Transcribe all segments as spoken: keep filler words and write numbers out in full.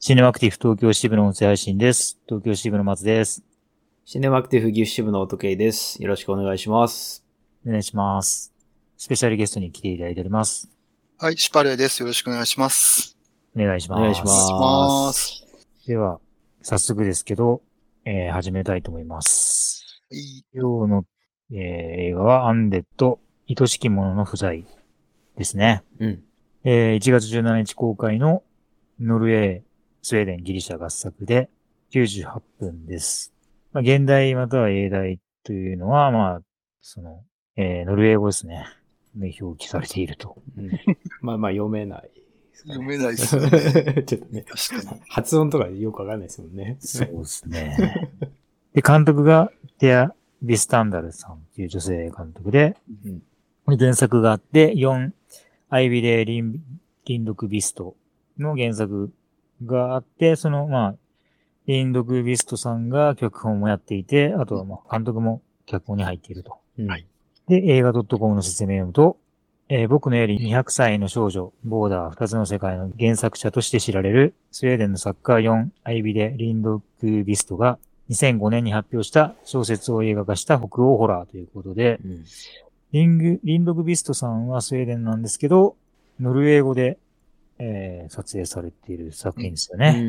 シネマクティブ東京支部の音声配信です。東京支部の松です。 シネマクティブ岐阜支部の音圭です。よろしくお願いします。 お願いします。スペシャルゲストに来ていただいております。 はい、シパレーです。よろしくお願いします。 お願いします。 お願いします。 では、早速ですけど、えー、始めたいと思います。 はい、 今日の、えー、映画はアンデッド、愛しきものの不在ですね。 うん。 えー、いちがつじゅうしちにち公開のノルウェー、スウェーデン、ギリシャ合作できゅうじゅうはっぷんです。まあ、現代または英題というのは、まあ、その、えー、ノルウェー語ですね。で表記されていると。 うん、まあまあ読めないですかね。 読めないですよね。 ちょっとね。 確かに。 発音とかよくわかんないですもんね。 そうですね。で、監督がテア・ビスタンダルさんという女性監督で、うん、原作があって、よん、アイビレリン、リンドクビストの原作があって、その、まあ、リンドクビストさんが脚本もやっていて、あとはまあ、監督も脚本に入っていると。 うん、 で、映画 .com の説明を読むと、えー、僕のよりにひゃくさいの少女、ボーダー二つの世界の原作者として知られる、スウェーデンの作家よん、アイビレ・リンドクビストがにせんごねんに発表した小説を映画化した北欧ホラーということで、うん、リング、リンドクビストさんはスウェーデンなんですけど、ノルウェー語で、えー、撮影されている作品ですよね。うん、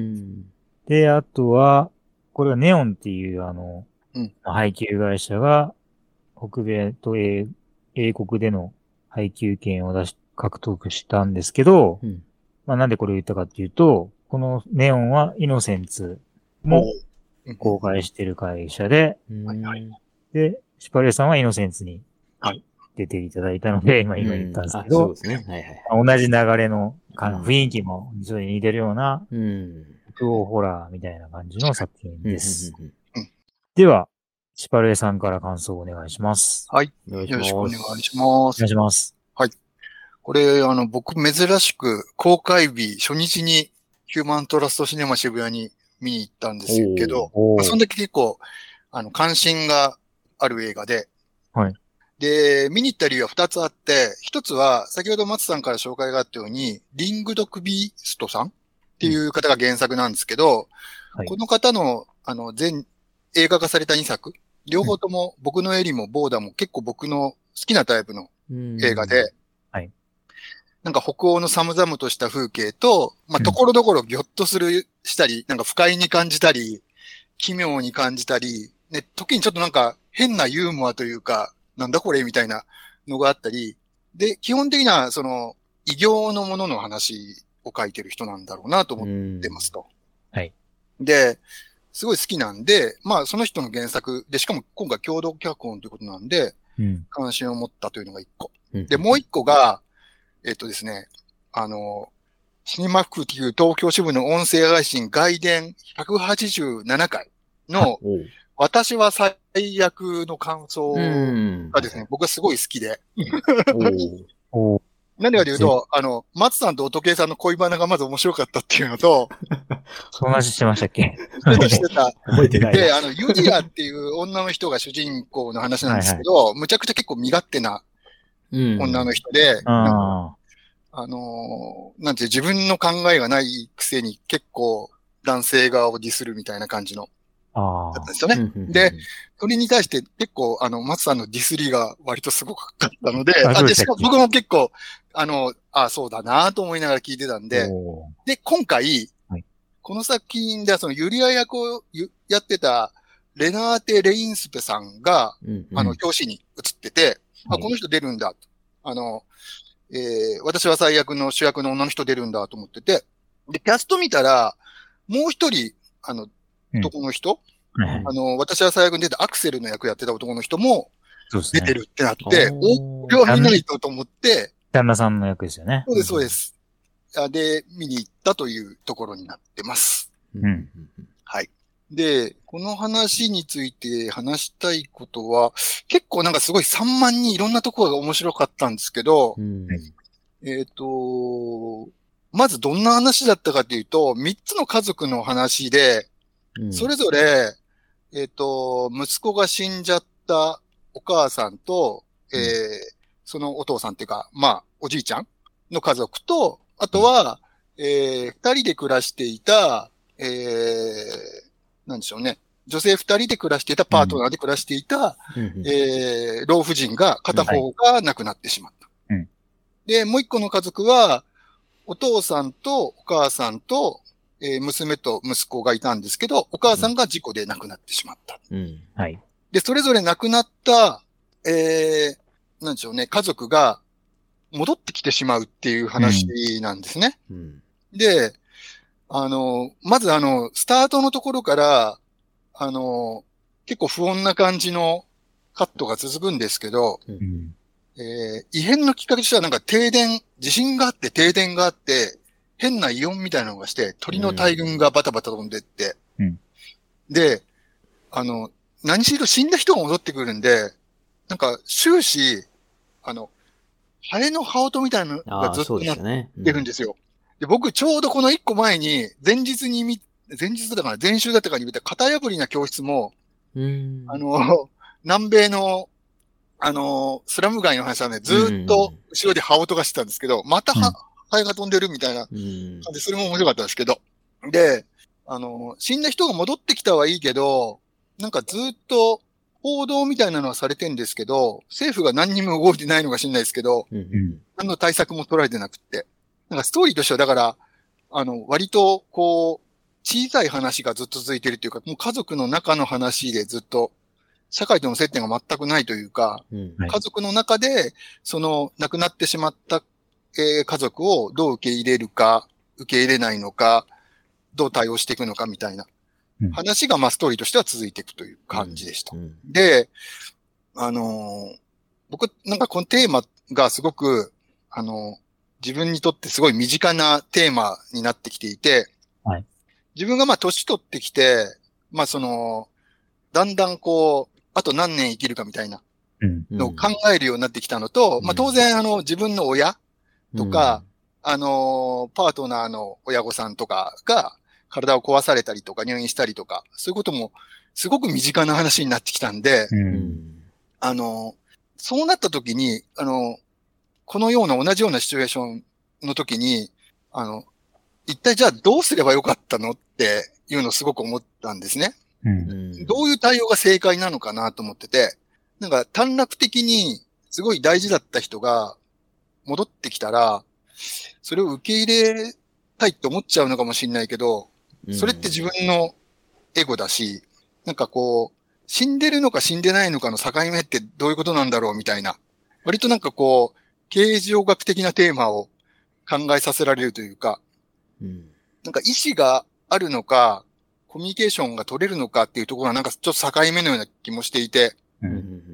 で、あとは、これはネオンっていうあの、うん、配給会社が北米と英、英国での配給権を出し、獲得したんですけど、うん、まあなんでこれを言ったかっていうと、このネオンはイノセンツも公開している会社で、 はいはい、 で、シュパレーさんはイノセンツに出ていただいたので、今、 うん、 今言ったんですけど、 そうですね。はいはい、 同じ流れの雰囲気も非常に似てるような、北欧ホラーみたいな感じの作品です。では、シュパレーさんから感想をお願いします。 はい。よろしくお願いします。 お願いします。 はい。これ、あの、僕珍しく公開日初日にヒューマントラストシネマ渋谷に見に行ったんですけど、まあ、そんだけ結構、あの、関心がある映画で、 はい。 で、見に行った理由は二つあって、一つは、先ほど松さんから紹介があったように、リングドクビストさんっていう方が原作なんですけど、うん、この方の、あの、全、映画化されたにさく、両方とも僕のエリもボーダーも結構僕の好きなタイプの映画で、 はい。 なんか北欧の寒々とした風景と、まあ、ところどころギョッとする、したり、なんか不快に感じたり、奇妙に感じたり、ね、時にちょっとなんか変なユーモアというか、なんだこれみたいなのがあったり、で、基本的な、その、異形のものの話を書いてる人なんだろうなと思ってますと。 はい。 で、すごい好きなんで、まあその人の原作で、しかも今回共同脚本ということなんで、 うん、 関心を持ったというのが一個。 うん、 で、もう一個が、えっとですね、あの、シネマクティブ東京支部の音声配信外伝ひゃくはちじゅうななかいの、私は最悪の感想がですね、僕はすごい好きで。 お何かで言うと、あの、松さんと音圭さんの恋バナがまず面白かったっていうのと、 そんな話してましたっけしてた。 覚えてない。 で、あの、ユディアっていう女の人が主人公の話なんですけど、はいはい、むちゃくちゃ結構身勝手な女の人で、 うん、ああの、なんて自分の考えがないくせに結構男性側をディスるみたいな感じの、だったんですよね。で、それに対して結構、あの、松さんのディスりが割とすごかったので、あでしかも僕も結構、あの、あそうだなと思いながら聞いてたんで、で、今回、はい、この作品ではそのユリア役をやってたレナーテ・レインスペさんが、うんうん、あの、表紙に映ってて、はい、あ、この人出るんだ。あの、えー、私は最悪の主役の女の人出るんだと思ってて、で、キャスト見たら、もう一人、あの、男の人、うん、あの、私は最悪に出たアクセルの役やってた男の人も出てるってなって、ね、お、これは見ないとと思って、 旦那さんの役ですよね。 そうです、そうです。で、見に行ったというところになってます。 うん。 はい。で、この話について話したいことは、結構なんかすごい散漫にいろんなところが面白かったんですけど、 うん、 えっと、まずどんな話だったかというと、三つの家族の話で、それぞれ、えっと、息子が死んじゃったお母さんと、えー、そのお父さんっていうか、まあ、おじいちゃんの家族と、あとは、 えー、二人で暮らしていた、えー、なんでしょうね。女性二人で暮らしていた、パートナーで暮らしていた、うん、えー、老婦人が片方が亡くなってしまった。うん、で、もう一個の家族は、お父さんとお母さんと、えー、娘と息子がいたんですけど、お母さんが事故で亡くなってしまった。うん、はい。で、それぞれ亡くなった、えー、なんでしょうね、家族が戻ってきてしまうっていう話なんですね。うん、で、あの、まずあの、スタートのところから、あの、結構不穏な感じのカットが続くんですけど、うん、えー、異変のきっかけとしてはなんか停電、地震があって停電があって、変な異音みたいなのがして、鳥の大群がバタバタ飛んでって、うん、で、あの、何しろ死んだ人が戻ってくるんで、なんか終始、あの、ハエの羽音みたいなのがずっとなってるんですよ。で、僕ちょうどこの一個前に、前日に見、前日だったかな、前週だったかに見た型破りな教室も、うんあの、南米の、あの、スラム街の話はね、ずっと後ろで羽音がしてたんですけど、または、ハエが飛んでるみたいな感じで、それも面白かったんですけど。で、あの、死んだ人が戻ってきたはいいけど、なんかずっと報道みたいなのはされてんですけど、政府が何にも動いてないのか知んないですけど、うん、何の対策も取られてなくって。なんかストーリーとしてはだから、あの、割とこう、小さい話がずっと続いてるというか、もう家族の中の話でずっと、社会との接点が全くないというか、うんはい、家族の中で、その亡くなってしまった、えー、家族をどう受け入れるか、受け入れないのか、どう対応していくのかみたいな話が、まあ、ストーリーとしては続いていくという感じでした。うんうん、で、あのー、僕、なんかこのテーマがすごく、あのー、自分にとってすごい身近なテーマになってきていて、はい、自分がまあ年取ってきて、まあその、だんだんこう、あと何年生きるかみたいなのを考えるようになってきたのと、うん、まあ当然あの自分の親とか、うん、あの、パートナーの親御さんとかが体を壊されたりとか入院したりとか、そういうこともすごく身近な話になってきたんで、うん、あの、そうなった時に、あの、このような同じようなシチュエーションの時に、あの、一体じゃあどうすればよかったのっていうのをすごく思ったんですね。うん、どういう対応が正解なのかなと思ってて、なんか短絡的にすごい大事だった人が戻ってきたら、それを受け入れたいって思っちゃうのかもしれないけど、それって自分のエゴだし、なんかこう、死んでるのか死んでないのかの境目ってどういうことなんだろうみたいな、割となんかこう、形状学的なテーマを考えさせられるというか、うん、なんか意思があるのか、コミュニケーションが取れるのかっていうところがなんかちょっと境目のような気もしていて、うん、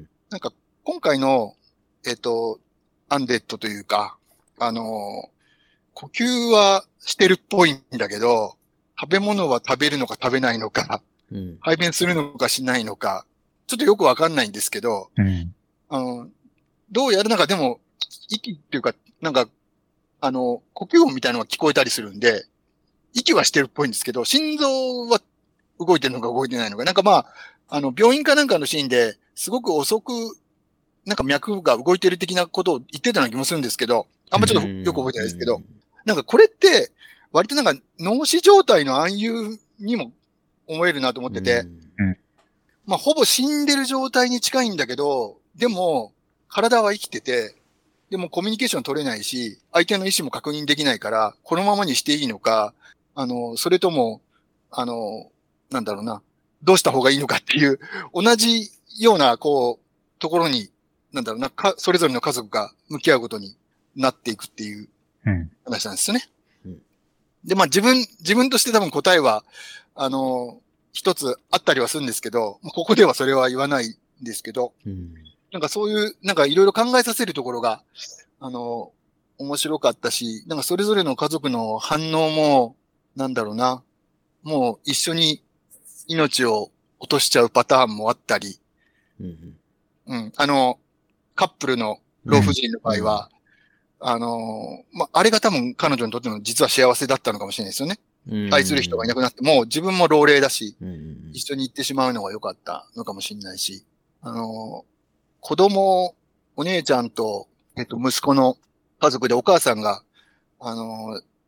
なんか今回の、えっと、アンデッドというか、あの、呼吸はしてるっぽいんだけど、食べ物は食べるのか食べないのか、うん、排便するのかしないのか、ちょっとよくわかんないんですけど、うん、あのどうやるのかでも、息っていうか、なんか、あの、呼吸音みたいなのが聞こえたりするんで、息はしてるっぽいんですけど、心臓は動いてるのか動いてないのか。なんかまあ、あの、病院かなんかのシーンですごく遅く、なんか脈が動いてる的なことを言ってたような気もするんですけど、あんまちょっとよく覚えてないですけど、なんかこれって、割となんか脳死状態の暗喩にも思えるなと思ってて、まあほぼ死んでる状態に近いんだけど、でも、体は生きてて、でもコミュニケーション取れないし、相手の意思も確認できないから、このままにしていいのか、あの、それとも、あの、なんだろうな、どうした方がいいのかっていう、同じような、こう、ところに、なんだろうな、か、それぞれの家族が向き合うことになっていくっていう話なんですよね。うん、で、まあ自分、自分として多分答えは、あの、一つあったりはするんですけど、ここではそれは言わないんですけど、うんなんかそういう、なんかいろいろ考えさせるところが、あの、面白かったし、なんかそれぞれの家族の反応も、なんだろうな、もう一緒に命を落としちゃうパターンもあったり、うん、うん、あの、カップルの老婦人の場合は、うん、あの、ま、あれが多分彼女にとっての実は幸せだったのかもしれないですよね。うん、愛する人がいなくなっても、自分も老齢だし、うん、一緒に行ってしまうのが良かったのかもしれないし、あの、子供、お姉ちゃんと、えっと、息子の家族でお母さんが、あの、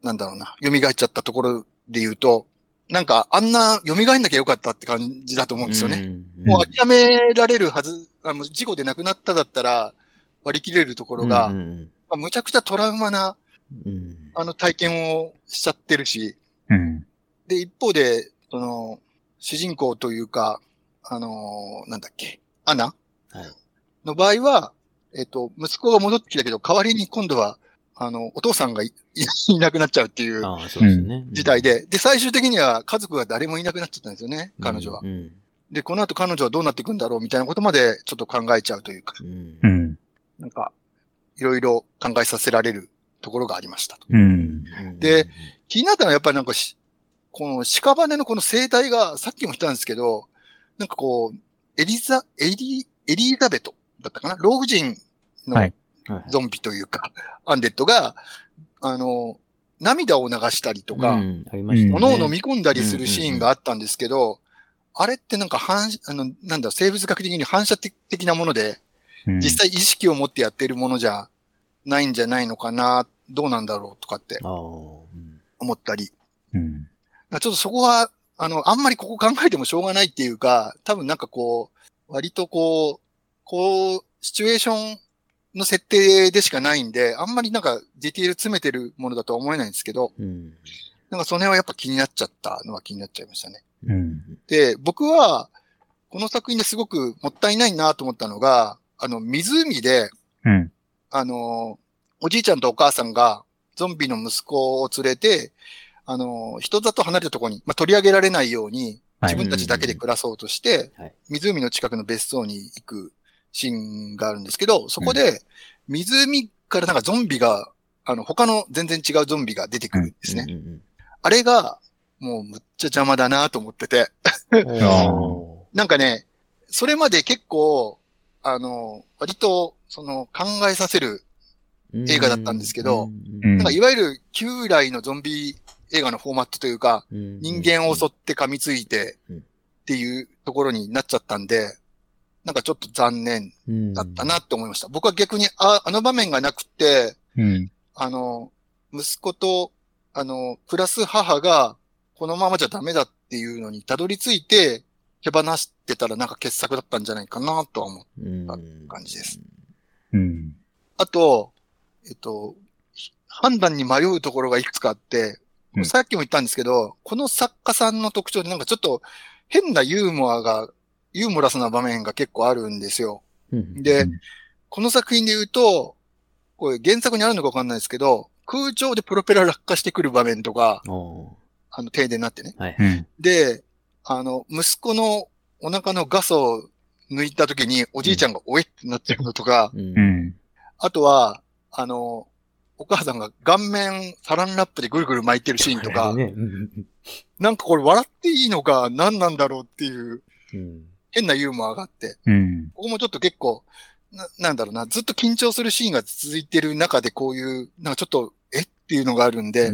なんだろうな、蘇っちゃったところで言うと、なんかあんな蘇んなきゃよかったって感じだと思うんですよね。うん、もう諦められるはず、あの事故で亡くなっただったら割り切れるところが、うんうんまあ、むちゃくちゃトラウマな、うん、あの体験をしちゃってるし、うん、で、一方で、その、主人公というか、あのー、なんだっけ、アナ、はい、の場合は、えっと、息子が戻ってきたけど、代わりに今度は、あの、お父さんが い, いなくなっちゃうっていう事態で、うん、で、最終的には家族が誰もいなくなっちゃったんですよね、彼女は。うんうん、で、この後彼女はどうなっていくんだろうみたいなことまでちょっと考えちゃうというか、うん、なんか、いろいろ考えさせられるところがありましたと。うん、で、気になったのはやっぱりなんかし、この屍のこの生態が、さっきも言ったんですけど、なんかこう、エリザ、エリ、エリザベトだったかな老婦人のゾンビというか、はい、アンデッドが、あの、涙を流したりとか、うん、ありましたね、物を飲み込んだりするシーンがあったんですけど、うんうんうん、あれってなんか反、あの、なんだ、生物学的に反射的なもので、うん、実際意識を持ってやっているものじゃないんじゃないのかな、どうなんだろうとかって思ったり。うん、ちょっとそこは、あの、あんまりここ考えてもしょうがないっていうか、多分なんかこう、割とこう、こう、シチュエーションの設定でしかないんで、あんまりなんかディテール詰めてるものだとは思えないんですけど、うん、なんかその辺はやっぱ気になっちゃったのは気になっちゃいましたね。うん、で、僕は、この作品ですごくもったいないなと思ったのが、あの、湖で、うん、あの、おじいちゃんとお母さんがゾンビの息子を連れて、あの、人里離れたところに、まあ、取り上げられないように、自分たちだけで暮らそうとして、はい、湖の近くの別荘に行くシーンがあるんですけど、そこで、湖からなんかゾンビが、あの、他の全然違うゾンビが出てくるんですね。うんうんうん、あれが、もうむっちゃ邪魔だなと思ってて。なんかね、それまで結構、あの、割と、その、考えさせる映画だったんですけど、なんかいわゆる旧来のゾンビ映画のフォーマットというか、人間を襲って噛みついてっていうところになっちゃったんで、なんかちょっと残念だったなって思いました。僕は逆にあ、あの場面がなくて、うん、あの、息子と、あの、暮らす母がこのままじゃダメだっていうのにたどり着いて手放してたらなんか傑作だったんじゃないかなとは思った感じです。うん、あと、えっと、判断に迷うところがいくつかあって、うん、さっきも言ったんですけど、この作家さんの特徴でなんかちょっと変なユーモアが、ユーモラスな場面が結構あるんですよ。うん、で、うん、この作品で言うと、これ原作にあるのかわかんないですけど、空調でプロペラ落下してくる場面とか、あの、停電になってね。はい、で、あの、息子のお腹のガスを抜いた時におじいちゃんがおえってなってるのとか、うん、あとは、あの、お母さんが顔面サランラップでぐるぐる巻いてるシーンとか、ね、なんかこれ笑っていいのか何なんだろうっていう変なユーモアがあって、うん、ここもちょっと結構な、なんだろうな、ずっと緊張するシーンが続いてる中でこういう、なんかちょっとえっていうのがあるんで、うん、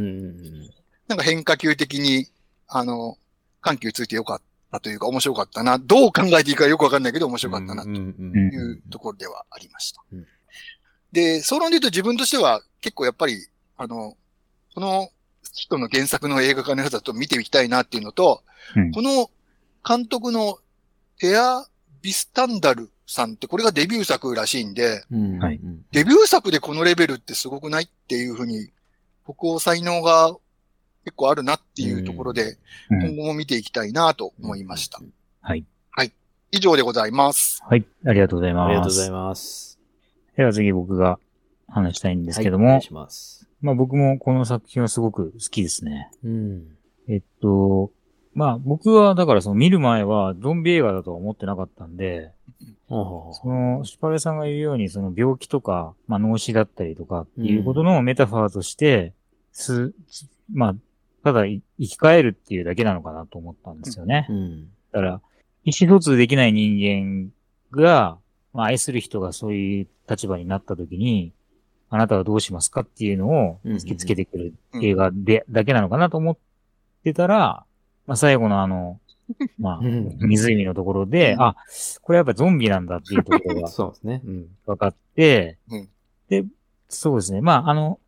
なんか変化球的に、あの、緩急ついてよかったというか面白かったな。どう考えていいかよくわかんないけど面白かったなというところではありました。うんで、総論で言うと自分としては結構やっぱり、あの、この人の原作の映画化のやつだと見ていきたいなっていうのと、うん、この監督のテア・ビスタンダルさんってこれがデビュー作らしいんで、うんはい、デビュー作でこのレベルってすごくないっていうふうに、僕は才能が結構あるなっていうところで、今後も見ていきたいなと思いました。うんうん、はい。はい。以上でございます。 はい。ありがとうございます。 ありがとうございます。 では次僕が話したいんですけども、はい、お願いします。まあ僕もこの作品はすごく好きですね。うん、えっと、まあ僕はだからその見る前はゾンビ映画だとは思ってなかったんで、うん、そのシュパレさんが言うようにその病気とか、まあ脳死だったりとかっていうことのメタファーとして、す、まあただ生き返るっていうだけなのかなと思ったんですよね。うん、だから意思疎通できない人間が、まあ、愛する人がそういう立場になったときに、あなたはどうしますかっていうのを突きつけてくる映画で、だけなのかなと思ってたら、まあ、最後のあの、まあ、湖のところで、あ、これやっぱゾンビなんだっていうところが、そうですね。分かって、で、そうですね。まあ、あの、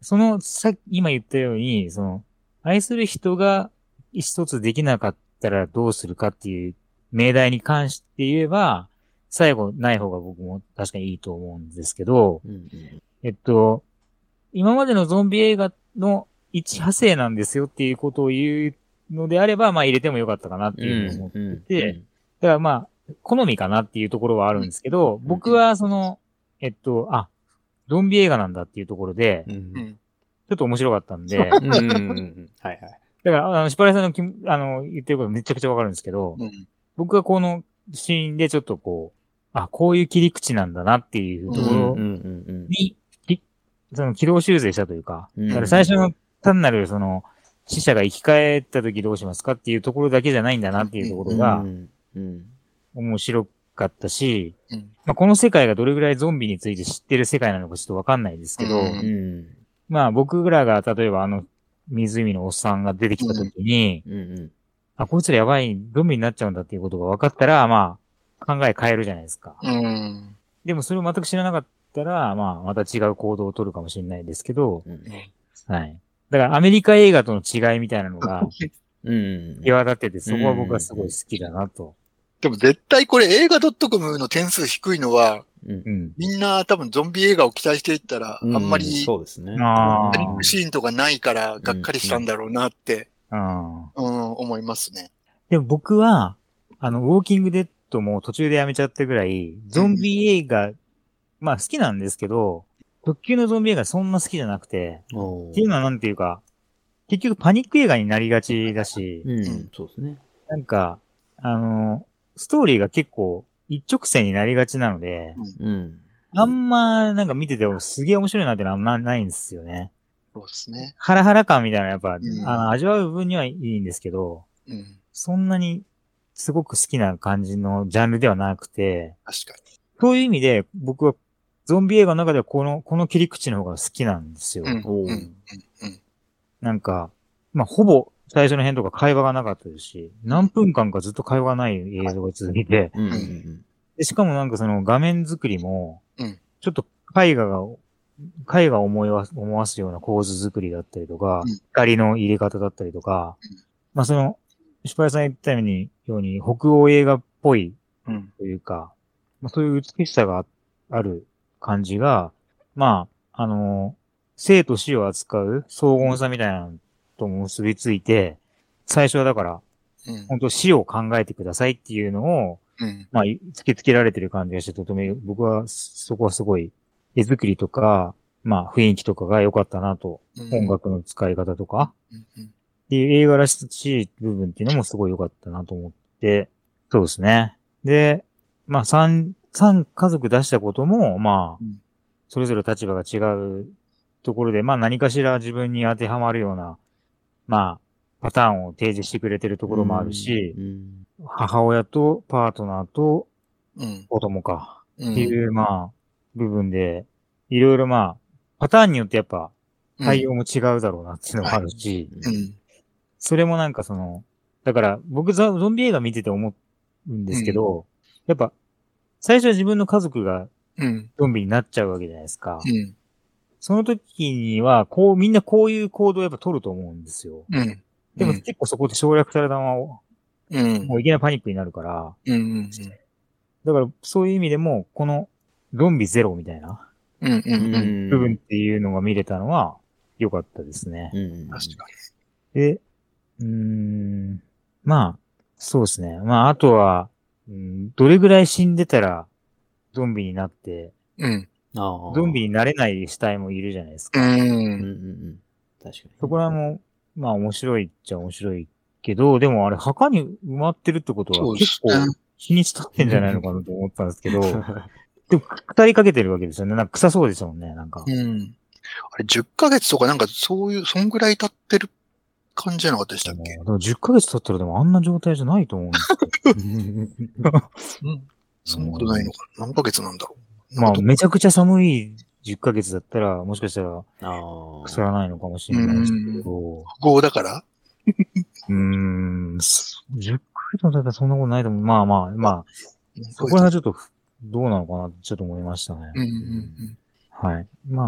その、さっき、今言ったように、その、愛する人が一つできなかったらどうするかっていう命題に関して言えば、最後ない方が僕も確かにいいと思うんですけど、 うんうん、 えっと、今までのゾンビ映画の一派生なんですよっていうことを言うのであれば、まあ入れてもよかったかなっていうふうに思ってて、うんうん、だからまあ、好みかなっていうところはあるんですけど、僕はその、えっと、あ、ゾンビ映画なんだっていうところで、うん、ちょっと面白かったんで、うんうんうん、はいはい。だから、あの、シパレさんのきあの言ってることめちゃくちゃわかるんですけど、うん、僕はこのシーンでちょっとこう、あ、こういう切り口なんだなっていうところに、その軌道修正したというか、だから最初の単なるその、死者が生き返った時どうしますかっていうところだけじゃないんだなっていうところが、面白かったし、まあ、この世界がどれぐらいゾンビについて知ってる世界なのかちょっとわかんないですけど、まあ僕らが例えばあの湖のおっさんが出てきた時に、あ、こいつらやばい、ゾンビになっちゃうんだっていうことが分かったら、まあ考え変えるじゃないですか。でもそれを全く知らなかったら、まあまた違う行動を取るかもしれないですけど、はい。だからアメリカ映画との違いみたいなのが、際立ってて、そこは僕はすごい好きだなと。 でも絶対これ映画 .com の点数低いのは、うん、みんな多分ゾンビ映画を期待していったら、あんまり、 そうですね。 パニックシーンとかないから、がっかりしたんだろうなって、うん、思いますね。 でも僕は、あの、ウォーキングデッドも途中でやめちゃったぐらい、ゾンビ映画、うん、まあ好きなんですけど、特急のゾンビ映画そんな好きじゃなくて、っていうのはなんていうか、結局パニック映画になりがちだし、 うん、そうですね。 なんか、あの、ストーリーが結構一直線になりがちなので、うん、あんまなんか見ててもすげえ面白いなってのはあんまないんですよね。 そうですね。 ハラハラ感みたいなやっぱ、うん、あの味わう分にはいいんですけど、うん、そんなにすごく好きな感じのジャンルではなくて、 確かに。 そういう意味で僕はゾンビ映画の中ではこの、この切り口の方が好きなんですよ。うんうんうん、なんか、まあ、ほぼ最初の辺とか会話がなかったですし、何分間かずっと会話がない映像が続いて、うんうんうん、でしかもなんかその画面作りも、ちょっと絵画が、絵画を思いわ思わすような構図作りだったりとか、うん、光の入れ方だったりとか、うん、まあその、石原さん言ったように、ように北欧映画っぽいというか、うん、まあそういう美しさがある感じが、まあ、あの、生と死を扱う荘厳さみたいなのとも結びついて、最初はだから、うん、本当死を考えてくださいっていうのを、うん、まあ、突きつけられてる感じがして、とても、僕はそこはすごい、絵作りとか、まあ、雰囲気とかが良かったなと、うん、音楽の使い方とか、うんうん、っていう映画らしい部分っていうのもすごい良かったなと思って、そうですね。で、まあ、三、三家族出したことも、まあ、うん、それぞれ立場が違うところで、まあ何かしら自分に当てはまるような、まあ、パターンを提示してくれてるところもあるし、うんうん、母親とパートナーと子供か、っていう、まあ、部分で、いろいろまあ、パターンによってやっぱ対応も違うだろうなっていうのもあるし、うんうん、それもなんかその、だから僕ゾンビ映画見てて思うんですけど、うん、やっぱ、最初は自分の家族がゾンビになっちゃうわけじゃないですか。うんその時には、こう、みんなこういう行動をやっぱ取ると思うんですよ。うん。でも結構そこで省略されたまま、うん。もういきなりパニックになるから。うんうんうん。だから、そういう意味でも、この、ゾンビゼロみたいな、うんうんうん。部分っていうのが見れたのは、良かったですね。うん。確かに。で、うーん、まあ、そうですね。まあ、あとは、うん、どれぐらい死んでたら、ゾンビになって、うん。ゾンビになれない死体もいるじゃないですか。うん。うんうんうん。確かに。そこらも、まあ面白いっちゃ面白いけど、でもあれ墓に埋まってるってことは結構日にち経ってんじゃないのかなと思ったんですけど、でも語りかけてるわけですよね。なんか臭そうですもんね、なんか。うん。あれじゅっかげつとかなんかそういう、そんぐらい経ってる感じじゃなかったでしたっけ？でもじゅっかげつ経ったらでもあんな状態じゃないと思うんですけど。うん。そんなことないのかな？何ヶ月なんだろう？まあ、めちゃくちゃ寒いじゅっかげつだったら、もしかしたら、腐らないのかもしれないですけど。豪だからうーん、じゅっかげつだったらそんなことないと思う。まあまあ、まあ、そこら辺はちょっと、どうなのかなってちょっと思いましたね。うんうんうん、はい。まあ、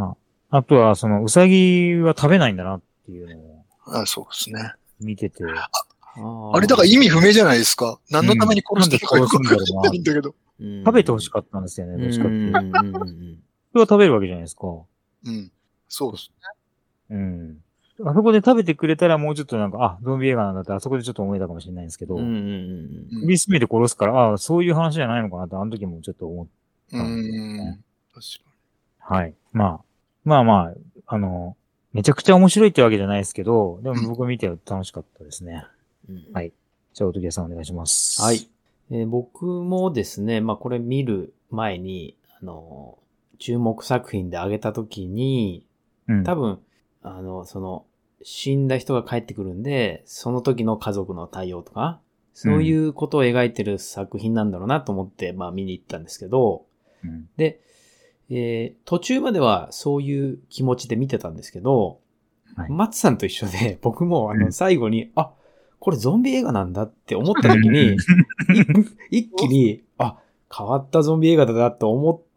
あとは、その、ウサギは食べないんだなっていうのを。 あ、そうですね。 見てて。 あ, あれだから意味不明じゃないですか。何のために殺してるかよくわかんないんだけど。 食べてほしかったんですよね、どっちかっていうと。人は食べるわけじゃないですか。 うん。そうですね。うん。あそこで食べてくれたらもうちょっとなんか、あ、ゾンビ映画なんだってあそこでちょっと思えたかもしれないんですけど、首絞めて殺すから、あそういう話じゃないのかなってあの時もちょっと思ったんですよね。うん。確かに。はい。まあ、まあまあ、あの、めちゃくちゃ面白いってわけじゃないですけど、でも僕見て楽しかったですね。うん、はい。じゃあ、おときさんお願いします。 はい。えー、僕もですね、まあこれ見る前に、あの、注目作品で挙げたときに、うん、多分、あの、その、死んだ人が帰ってくるんで、その時の家族の対応とか、そういうことを描いてる作品なんだろうなと思って、まあ見に行ったんですけど、うん、で、えー、途中まではそういう気持ちで見てたんですけど、はい、マツさんと一緒で、僕もあの最後に、うん、あ、これゾンビ映画なんだって思った時に、一気に、あ、変わったゾンビ映画だなと思って、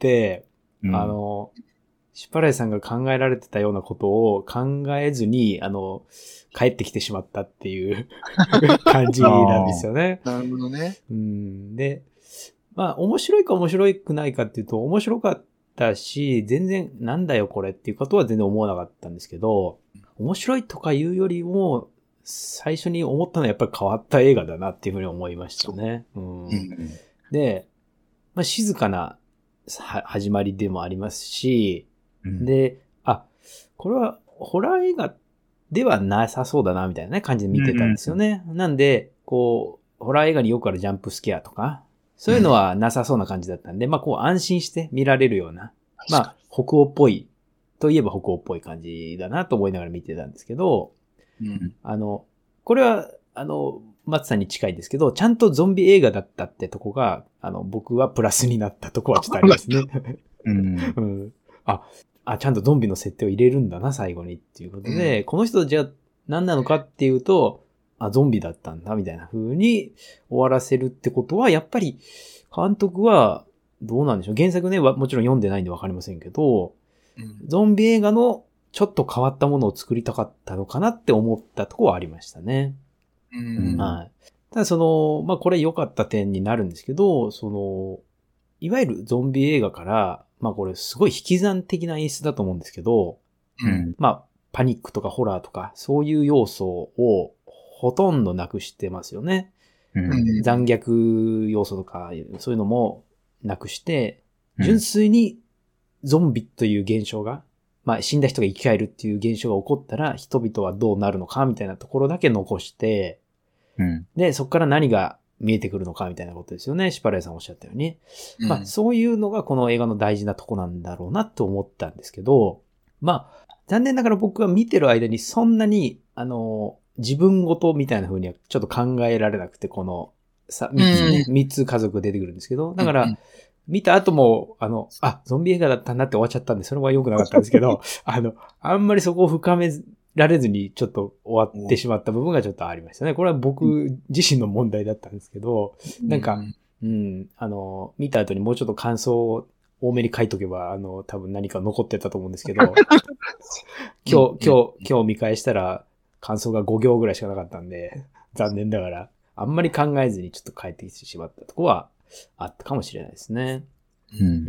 うん、あの、シュパライさんが考えられてたようなことを考えずに、あの、帰ってきてしまったっていう感じなんですよね。 なるほどね。 うん。で、まあ、面白いか面白くないかっていうと、面白かったし、全然なんだよこれっていうことは全然思わなかったんですけど、面白いとかいうよりも、最初に思ったのはやっぱり変わった映画だなっていうふうに思いましたね。うん、うん、で、まあ、静かな始まりでもありますし、うん、で、あ、これはホラー映画ではなさそうだなみたいな、ね、感じで見てたんですよね。うんうん、なんで、こう、ホラー映画によくあるジャンプスケアとか、そういうのはなさそうな感じだったんで、うん、まあこう安心して見られるような、まあ北欧っぽいといえば北欧っぽい感じだなと思いながら見てたんですけど、うん、あの、これは、あの、松さんに近いんですけど、ちゃんとゾンビ映画だったってとこが、あの、僕はプラスになったとこはちょっとありますね。うんうん、あ、あ、ちゃんとゾンビの設定を入れるんだな、最後にっていうことで、うん、この人じゃあ何なのかっていうと、あ、ゾンビだったんだ、みたいな風に終わらせるってことは、やっぱり監督はどうなんでしょう。原作ね、もちろん読んでないんでわかりませんけど、うん、ゾンビ映画のちょっと変わったものを作りたかったのかなって思ったところはありましたね。うん、はい。ただその、まあこれ良かった点になるんですけど、その、いわゆるゾンビ映画から、まあこれすごい引き算的な演出だと思うんですけど、うん、まあパニックとかホラーとかそういう要素をほとんどなくしてますよね。うん、残虐要素とかそういうのもなくして、純粋にゾンビという現象が、まあ死んだ人が生き返るっていう現象が起こったら人々はどうなるのかみたいなところだけ残して、うん、で、そこから何が見えてくるのかみたいなことですよね。シュパレイさんおっしゃったように。うん、まあそういうのがこの映画の大事なとこなんだろうなと思ったんですけど、まあ残念ながら僕は見てる間にそんなに、あの、自分ごとみたいな風にはちょっと考えられなくて、このさみっつね、みっつ家族出てくるんですけど、だから、見た後も、あの、あ、ゾンビ映画だったんだって終わっちゃったんで、それは良くなかったんですけど、あの、あんまりそこを深められずにちょっと終わってしまった部分がちょっとありましたね。これは僕自身の問題だったんですけど、なんか、うん、あの、見た後にもうちょっと感想を多めに書いとけば、あの、多分何か残ってたと思うんですけど、今日、今日、今日見返したら感想がご行ぐらいしかなかったんで、残念ながら、あんまり考えずにちょっと帰ってきてしまったとこはあったかもしれないですね。うんうん、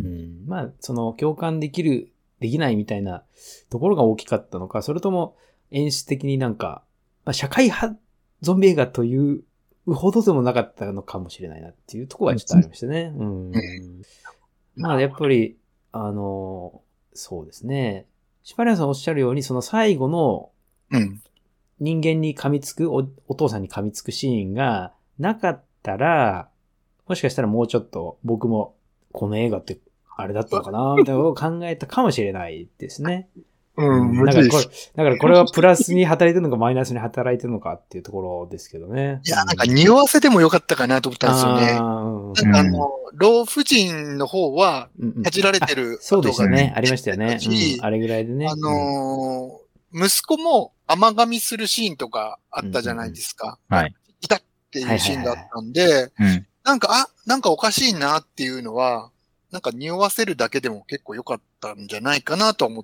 まあ、その共感できる、できないみたいなところが大きかったのか、それとも演出的になんか、まあ、社会派ゾンビ映画というほどでもなかったのかもしれないなっていうところはちょっとありましたね。うん、まあ、やっぱり、あの、そうですね。シュパレンさんおっしゃるように、その最後の人間に噛みつく、お、お父さんに噛みつくシーンがなかったら、もしかしたらもうちょっと僕もこの映画ってあれだったのかなみたいなことを考えたかもしれないですね。うん、だからこれ、だからこれはプラスに働いてるのかマイナスに働いてるのかっていうところですけどね。 いや、なんか匂わせてもよかったかなと思ったんですよね。なんかあの、老婦人の方は、かじられてる、 うんうん、そうですね。ありましたよね。うん、あれぐらいでね。 あのー、息子も甘噛みするシーンとかあったじゃないですか。 うんうんうん、はい。 いたっていうシーンだったんで、なんか、あ、なんかおかしいなっていうのは、なんか匂わせるだけでも結構良かったんじゃないかなと思っ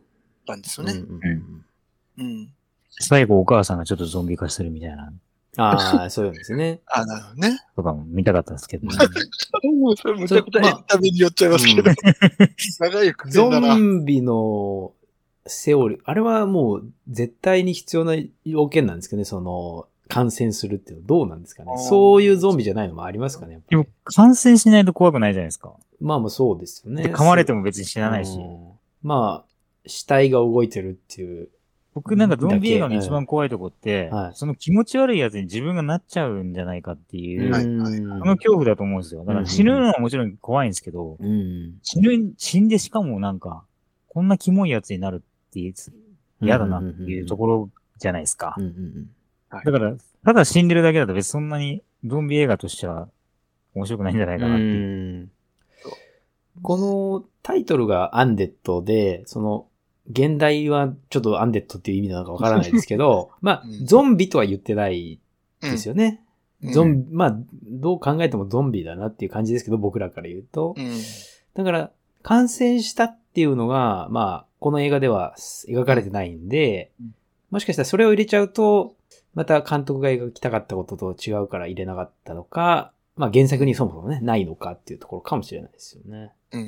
たんですよね。 うんうんうん。 最後お母さんがちょっとゾンビ化するみたいな。 ああ、そうなんですね。 あ、なるほどね。 とかも見たかったんですけどね。 もうそれむちゃくちゃエンタメに寄っちゃいますけど。長い伏線だな。 ゾンビのセオリー、あれはもう絶対に必要な要件なんですけどね、その、感染するっていうのはどうなんですかね。そういうゾンビじゃないのもありますかね。やっぱりでも、感染しないと怖くないじゃないですか。 まあまあそうですよね。 で噛まれても別に死なないし。 まあ、死体が動いてるっていう。 僕なんかゾンビ映画の一番怖いとこって、 はい、 その気持ち悪いやつに自分がなっちゃうんじゃないかっていう、 はい、 その恐怖だと思うんですよ。だから死ぬのはもちろん怖いんですけど、 うん、 死ぬ、死んでしかもなんか、こんなキモいやつになるって嫌だなっていうところじゃないですか。だから、ただ死んでるだけだと別にそんなにゾンビ映画としては面白くないんじゃないかなっていう。 このタイトルがアンデッドで、その、現代はちょっとアンデッドっていう意味なのかわからないですけど、まあ、ゾンビとは言ってないですよね。うん、ゾンビ、まあ、どう考えてもゾンビだなっていう感じですけど、僕らから言うと。うん、だから、感染したっていうのが、まあ、この映画では描かれてないんで、うん、もしかしたらそれを入れちゃうと、また監督が描きたかったことと違うから入れなかったのか、まあ原作にそもそもね、ないのかっていうところかもしれないですよね。うんうん、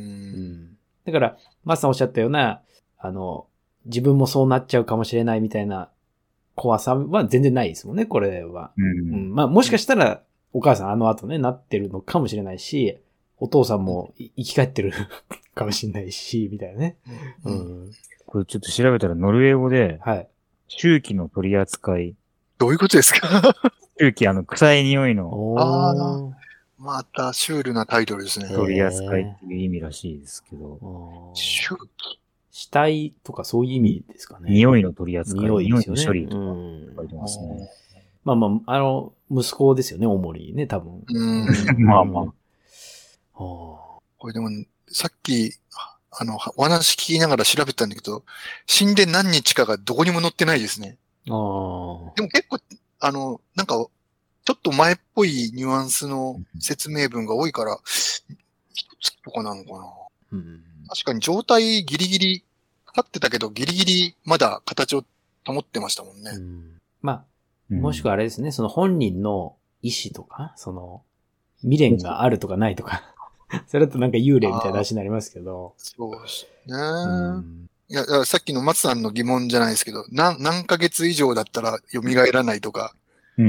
だから、マスさんおっしゃったような、あの、自分もそうなっちゃうかもしれないみたいな怖さは全然ないですもんね、これは。うんうん、まあもしかしたら、お母さんあの後ね、なってるのかもしれないし、お父さんも生き返ってるかもしれないし、みたいなね。うん、 これちょっと調べたらノルウェー語で、はい。周期の取り扱い。 どういうことですか？ 周期、あの、臭い匂いの。 ああ。また、シュールなタイトルですね。 取り扱いっていう意味らしいですけど。 周期死体とかそういう意味ですかね。 匂いの取り扱い。 匂いですよね。 匂いの処理とか書いてますね。 まあまあ、あの、息子ですよね、主にね、多分。 うん。 まあまあ。 これでも、さっき、あの、お話聞きながら調べたんだけど、死んで何日かがどこにも載ってないですね。ああ。でも結構、あの、なんか、ちょっと前っぽいニュアンスの説明文が多いから、一つとかなのかな。うん、確かに状態ギリギリ、かかってたけど、ギリギリまだ形を保ってましたもんね。うん、 まあ、もしくはあれですね、その本人の意思とか、その、未練があるとかないとか、それだとなんか幽霊みたいな話になりますけど。 そうですね。うん、いや、さっきの松さんの疑問じゃないですけど、何、何ヶ月以上だったら蘇らないとか、うん、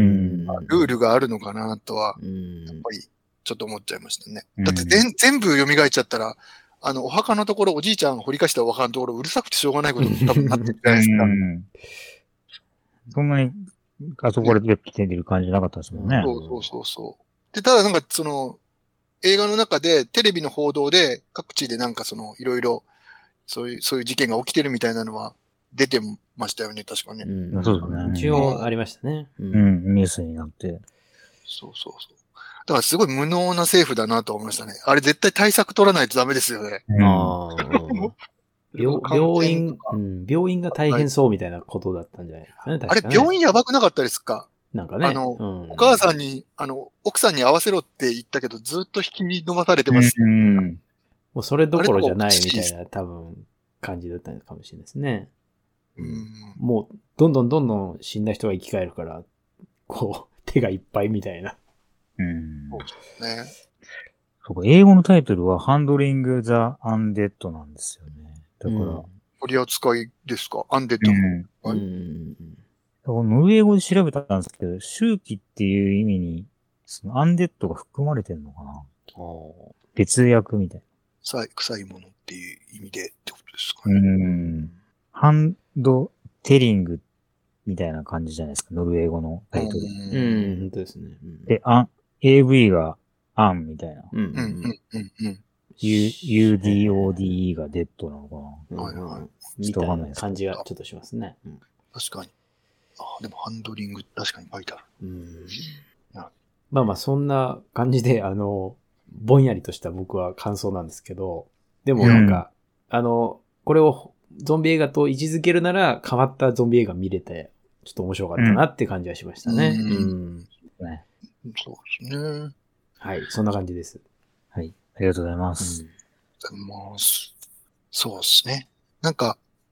ルールがあるのかなとは、やっぱりちょっと思っちゃいましたね。だって全、全部蘇っちゃったら、あの、お墓のところ、おじいちゃんが掘り返したお墓のところ、うるさくてしょうがないことに多分なってるじゃないですか。うん、 そんなに、あそこで来てる感じなかったですもんね。 そうそうそうそう。で、ただなんかその、映画の中で、テレビの報道で、各地でなんかその、いろいろ、そういう、そういう事件が起きてるみたいなのは、出てましたよね、確かね。 うん、そうですね。 一応ありましたね。 うん、うん、ニュースになって。 そうそうそう。だからすごい無能な政府だなと思いましたね。あれ絶対対策取らないとダメですよね。うん、あ病, 病院、うん、病院が大変そうみたいなことだったんじゃないですかね。 あれ、病院やばくなかったですか？ なんかね。 あの、うん、お母さんに、あの、奥さんに合わせろって言ったけど、ずっと引き伸ばされてます。うん、 もうそれどころじゃないみたいな多分感じだったのかもしれないですね。うん、もう、どんどんどんどん死んだ人が生き返るから、こう、手がいっぱいみたいな。 うん。そうですね。そうか、英語のタイトルは、Handling the Undead なんですよね。だから。うん、 取り扱いですか？アンデッドの。うんはい、 うんノルウェー語で調べたんですけど、周期っていう意味に、そのアンデッドが含まれてるのかな？別訳みたいな。 臭い、臭いものっていう意味でってことですかね。 うん。ハンドテリングみたいな感じじゃないですか、ノルウェー語のタイトル。 うん、本当ですね。 で、アン、エーブイ がアンみたいな。 うん、うん、うん、うん。 ユーディーオーディーイー がデッドなのかな。 はいはい。ちょっとわかんないです。感じがちょっとしますね。うん、 確かに。ああ、でもハンドリング確かに書いてある。うん。 まあまあそんな感じで、あの、ぼんやりとした僕は感想なんですけど、でもなんか、うん、あの、これをゾンビ映画と位置づけるなら変わったゾンビ映画見れて、ちょっと面白かったなって感じはしましたね。うん。うんね、そうですね。 はい、そんな感じです。 はい、ありがとうございます。 うん、ありがとうございます。そうですね。なんか、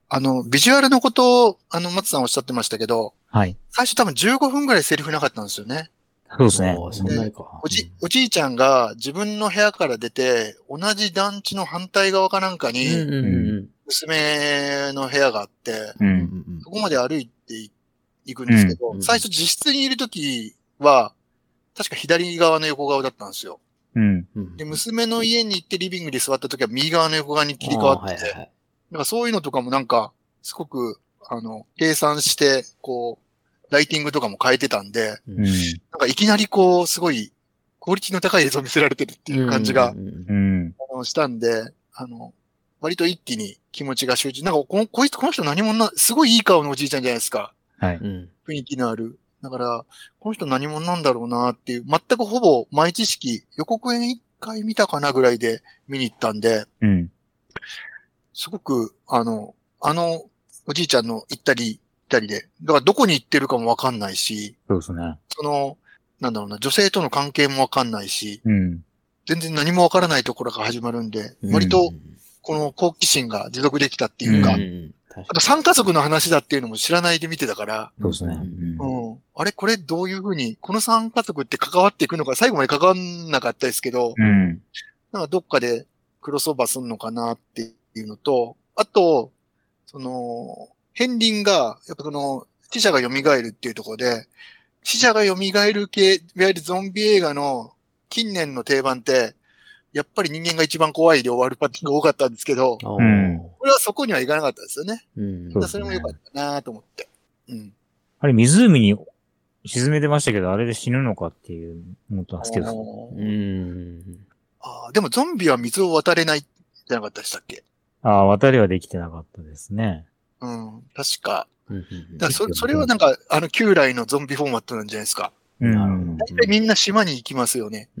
あの、ビジュアルのことを、あの、松さんおっしゃってましたけど、 はい。 最初多分じゅうごふんぐらいセリフなかったんですよね。 そうですね。 そんなにか。 おじ、おじいちゃんが自分の部屋から出て、同じ団地の反対側かなんかに、娘の部屋があって、 うん、 そこまで歩いていくんですけど、うん、最初自室にいるときは、確か左側の横顔だったんですよ。 うん、 で、娘の家に行ってリビングで座ったときは右側の横側に切り替わってて、はいはい、なんかそういうのとかもなんか、すごく、あの、計算して、こう、ライティングとかも変えてたんで、 うん、 なんかいきなりこう、すごい、クオリティの高い映像を見せられてるっていう感じが、 うん、 あのしたんで、あの、割と一気に気持ちが集中。なんかこの、こいつ、この人何者な、すごいいい顔のおじいちゃんじゃないですか。 はい。 雰囲気のある。だから、この人何者なんだろうなっていう、全くほぼ前知識、予告編一回見たかなぐらいで見に行ったんで、 うん、 すごく、あの、あの、おじいちゃんの行ったり、行ったりで、だからどこに行ってるかもわかんないし、 そうですね。 その、なんだろうな、女性との関係もわかんないし、 うん、 全然何もわからないところから始まるんで、割と、この好奇心が持続できたっていうか、うん、あと三家族の話だっていうのも知らないで見てたから、 そうですね。 うん。あれこれどういうふうに、この三家族って関わっていくのか、最後まで関わんなかったですけど、 うん、 なんかどっかでクロスオーバーすんのかなっていうのと、あと、その、片鱗が、やっぱその、死者が蘇るっていうところで、死者が蘇る系、いわゆるゾンビ映画の近年の定番って、やっぱり人間が一番怖いで終わるパターンが多かったんですけど、 うん、 これはそこにはいかなかったですよね。 うん、 そ, それも良かったなと思って。うん。 あれ、湖に沈めてましたけど、あれで死ぬのかっていう思ったんですけど。 うん。 あでもゾンビは水を渡れないじゃなかったでしたっけ？ ああ、渡りはできてなかったですね。 うん、確か。だそ, それはなんか、あの、旧来のゾンビフォーマットなんじゃないですか。 うん。 大体みんな島に行きますよね。 うん。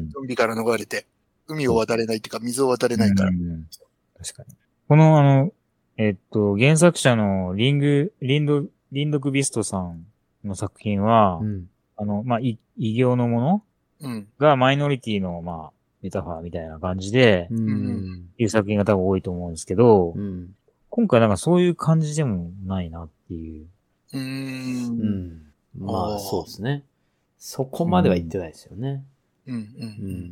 ゾンビから逃れて。海を渡れないっていうか、水を渡れないから。うん、 確かに。この、あの、えっと、原作者のリング、リンド、リンドクビストさんの作品は、うん、あの、まあ、異形のものがマイノリティの、まあ、メタファーみたいな感じで、うん、いう作品が多分多いと思うんですけど、うん、今回なんかそういう感じでもないなっていう。 うーん。 うん、まあ、そうですね。そこまでは言ってないですよね。 うん。うん。うん。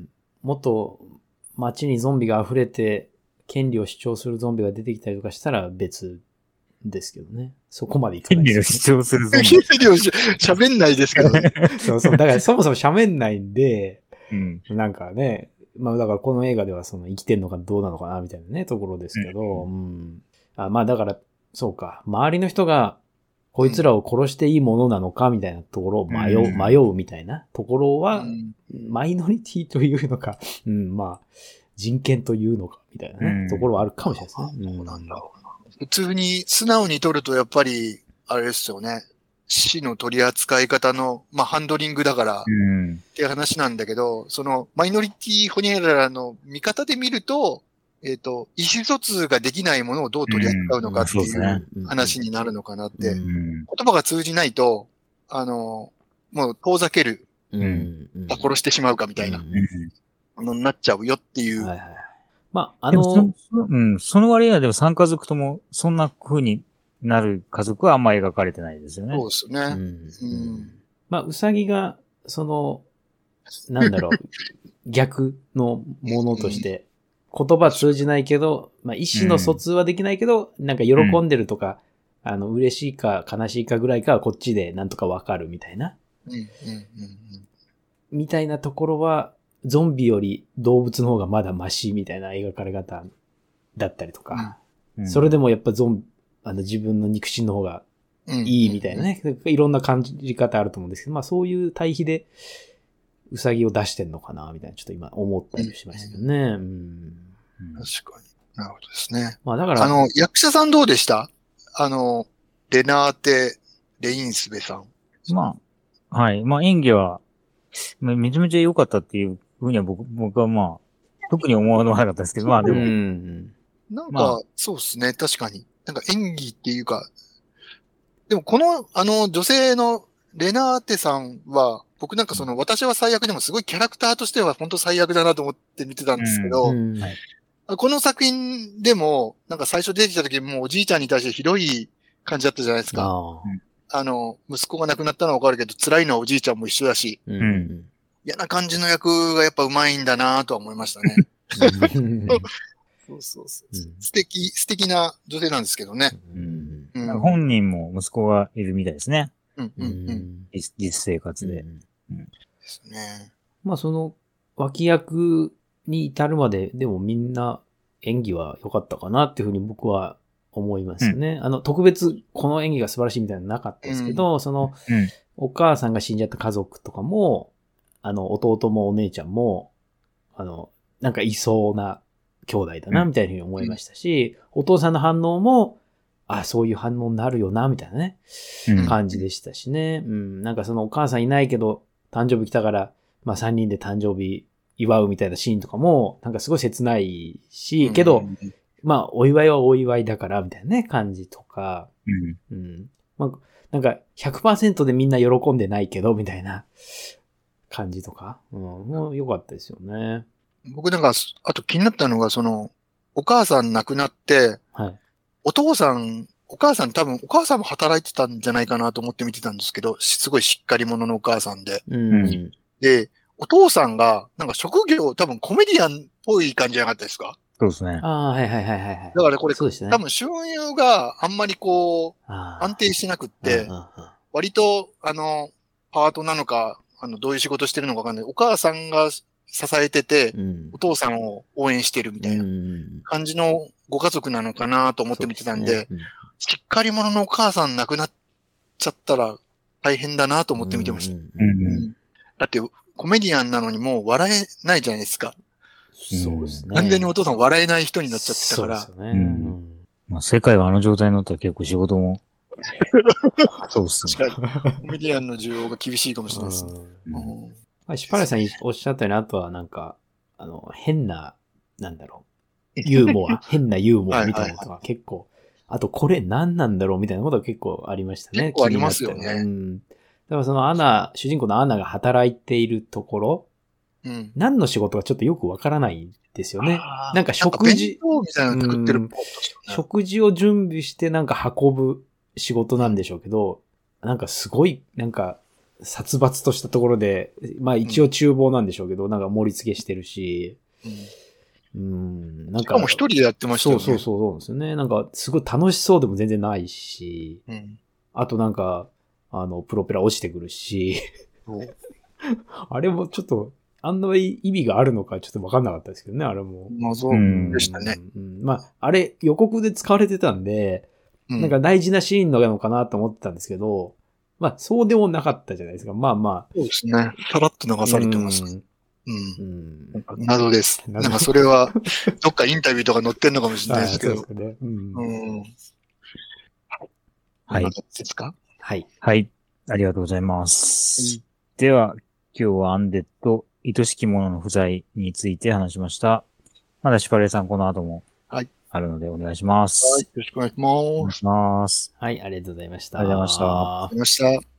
もっと街にゾンビが溢れて権利を主張するゾンビが出てきたりとかしたら別ですけどね。そこまでいかないです、 ね。権利を主張するゾンビ。 権利を喋んないですけどね。 そうそう。だからそもそも喋んないんで、 うん、 なんかね、まあだからこの映画ではその生きてんのかどうなのかなみたいなね、ところですけど、うん、うん、あまあだから、そうか。周りの人がこいつらを殺していいものなのかみたいなところを迷う、うん、迷うみたいなところは、うん、マイノリティというのか、うん、まあ、人権というのかみたいなね、うん、ところはあるかもしれないですね。 そうなんだろうな。普通に素直に取るとやっぱり、あれですよね。死の取り扱い方の、まあ、ハンドリングだから、っていう話なんだけど、その、マイノリティホニャララの見方で見ると、えっと、意思疎通ができないものをどう取り扱うのかっていう話になるのかなって。言葉が通じないと、あの、もう遠ざける。殺してしまうかみたいなのになっちゃうよっていう。 はいはい、まあ、あのそ、うん、その割合はでも三家族ともそんな風になる家族はあんま描かれてないですよね。 そうですね。うんうん、まあ、うさぎが、その、なんだろう、逆のものとして、言葉通じないけど、まあ、意思の疎通はできないけど、うん、なんか喜んでるとか、うん、あの、嬉しいか悲しいかぐらいかはこっちでなんとかわかるみたいな。 うんうんうんうん、 みたいなところは、ゾンビより動物の方がまだマシみたいな描かれ方だったりとか、うん、それでもやっぱゾンビ、あの自分の肉親の方がいいみたいなね、うん、いろんな感じ方あると思うんですけど、まあそういう対比で、ウサギを出してんのかなみたいな、ちょっと今思ったりしましたけどね。うん、 確かに。なるほどですね。 まあだから。 あの、役者さんどうでした？あの、レナーテ・レインスベさん。 まあ、はい。まあ演技は、めちゃめちゃ良かったっていうふうには僕、僕はまあ、特に思わなかったですけど、まあでも。 うん、 なんか、まあ、そうですね。確かに。なんか演技っていうか、でもこの、あの、女性のレナーテさんは、僕なんかその、私は最悪でもすごいキャラクターとしては本当最悪だなと思って見てたんですけど、うんうん、 この作品でも、なんか最初出てきた時もうおじいちゃんに対してひどい感じだったじゃないですか。あ, あの、息子が亡くなったのはわかるけど、辛いのはおじいちゃんも一緒だし、うん、嫌な感じの役がやっぱ上手いんだなとは思いましたね。そうそうそう、うん。素敵、素敵な女性なんですけどね。 うんうん、本人も息子がいるみたいですね。 うんうんうん、 実, 実生活で。うんうん、ですね。 まあその脇役に至るまででもみんな演技は良かったかなっていうふうに僕は思いますね。うん、あの特別この演技が素晴らしいみたいなのなかったですけど、うん、その、うん、お母さんが死んじゃった家族とかも、あの弟もお姉ちゃんも、あの、なんかいそうな兄弟だなみたいなふうに思いましたし、うん、お父さんの反応も、あ、そういう反応になるよなみたいなね、うん、感じでしたしね。うん、なんかそのお母さんいないけど誕生日来たから、まあさんにんで誕生日祝うみたいなシーンとかも、なんかすごい切ないし、けど、うん、まあお祝いはお祝いだからみたいなね、感じとか、うんうん、まあなんか ひゃくパーセント でみんな喜んでないけどみたいな感じとか、うん、もう良かったですよね。 僕なんか、あと気になったのが、その、お母さん亡くなって、はい、お父さん、お母さん多分、お母さんも働いてたんじゃないかなと思って見てたんですけど、すごいしっかり者のお母さんで。うん、で、お父さんが、なんか職業多分コメディアンっぽい感じじゃなかったですか？ そうですね。 ああ、はいはいはいはい。 だからこれ、ね、多分収入があんまりこう、安定してなくって、割と、あの、パートなのか、あの、どういう仕事してるのかわかんない。お母さんが支えてて、うん、お父さんを応援してるみたいな感じのご家族なのかなと思って見てたんで、でねうん、しっかり者のお母さん亡くなっちゃったら大変だなと思って見てました。うんうんうん、だってコメディアンなのにもう笑えないじゃないですか。 そうですね。 完全にお父さん笑えない人になっちゃってたから。 そうですね。うんまあ、世界があの状態になったら結構仕事もそうっすね。 コメディアンの需要が厳しいかもしれないですね。 うんうん、シュパレさんおっしゃったように、あとはなんか、あの、変な、なんだろう、ユーモア、変なユーモアみたいなのとか結構、あとこれ何なんだろうみたいなことが結構ありましたね。 結構ありますよね。 うん。だからそのアナ、主人公のアナが働いているところ、うん、何の仕事かちょっとよくわからないんですよね。なんか食事、 みたいなの作ってる、ね、 食事を準備してなんか運ぶ仕事なんでしょうけど、なんかすごい、なんか、殺伐としたところで、まあ一応厨房なんでしょうけど、うん、なんか盛り付けしてるし、うん、うんなんか。 しかも一人でやってましたよね。 そうそうそうですよね。なんかすごい楽しそうでも全然ないし、うん、あとなんか、あの、プロペラ落ちてくるし、あれもちょっと、あんな意味があるのかちょっと分かんなかったですけどね、あれも。 謎でしたね。 うんうん、まあ、あれ予告で使われてたんで、うん、なんか大事なシーンなのかなと思ってたんですけど、まあ、そうでもなかったじゃないですか。まあまあ。 そうですね。さらっと流されてます。うん。うん、謎です。なんかそれは、どっかインタビューとか載ってんのかもしれないですけど。 そうですね。うん。うん、 はい。 ですか？ はい。 はい。ありがとうございます。うん、では、今日はアンデッド、愛しきものの不在について話しました。まだシュパレーさんこの後も。 はい。 あるのでお願いします。 はい。よろしくお願いします。 お願いします。 はい、ありがとうございました。 ありがとうございました。 ありがとうございました。